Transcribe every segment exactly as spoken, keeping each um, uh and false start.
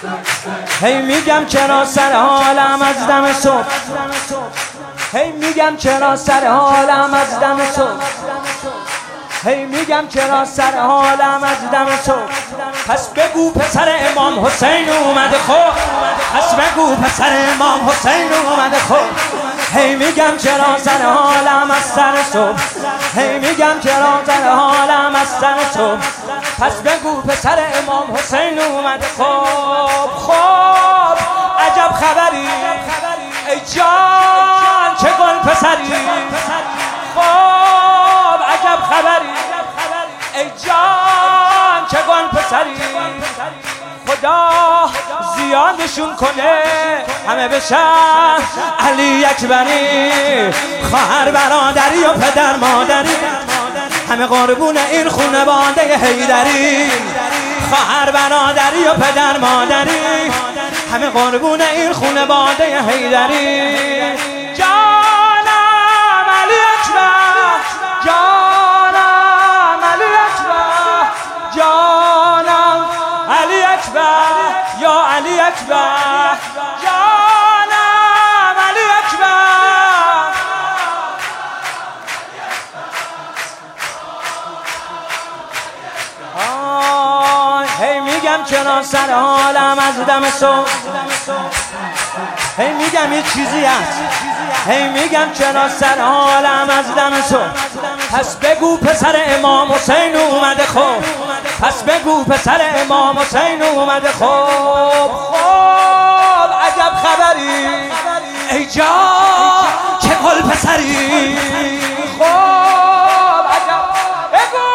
هی میگم چرا سر حالم از دم صبح، هی میگم چرا سر حالم از دم صبح، هی میگم چرا سر حالم از دم صبح. پس بگو پسر امام حسین اومده خوب، پس بگو پسر امام حسین اومده خوب. هی میگم چرا سر حالم از سر صبح، هی میگم چرا سر حالم از سر صبح. پس بگو پسر امام حسین اومده خوب. خوب عجب خبری ای جان چه گل پسری، خوب عجب خبری ای جان چه گل پسری. خدا زیادشون کنه همه بشن علی اکبری، خواهر برادری و پدر مادری همه قربون این خانواده حیدری. خواهر برادری و پدر مادری همه قربون این خانواده حیدری. جانم علی اکبر، جانم علی اکبر، جانم علی اکبر یا علی اکبر، جانم علی اکبر. آه هی میگم چرا سر حالم از دم صبح، هی میگم یه چیزی هست، هی میگم چرا سر حالم از دم صبح. پس بگو پسر امام حسین اومده خوب، پس بگو پسر امام حسین اومده خوب. خوب عجب خبری ای جان چه گل پسری، خوب عجب بگو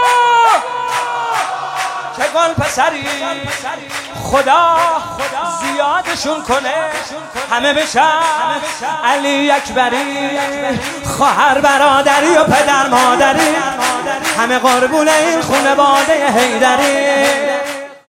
چه گل پسری. خدا زیادشون کنه همه بشن علی اکبری، خواهر برادری و پدر مادری همه قربون این خانواده حیدری.